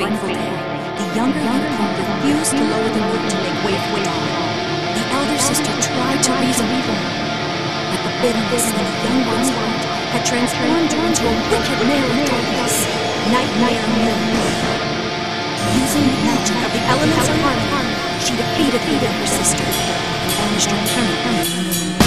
fateful day, the younger Yukon refused to lower the moon to make way for Dawn. The elder sister tried to reason with her, but the bitterness in the young one's heart had transformed her into a wicked mare of darkness, Nightmare Moon. Using the energy of the elements of harmony, she defeated her younger sister and banished her permanently from the moon.